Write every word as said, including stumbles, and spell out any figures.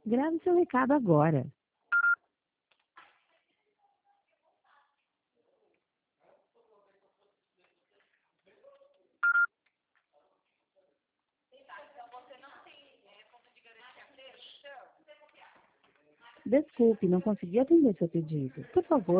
Grave seu recado agora. Desculpe, não consegui atender seu pedido. Por favor,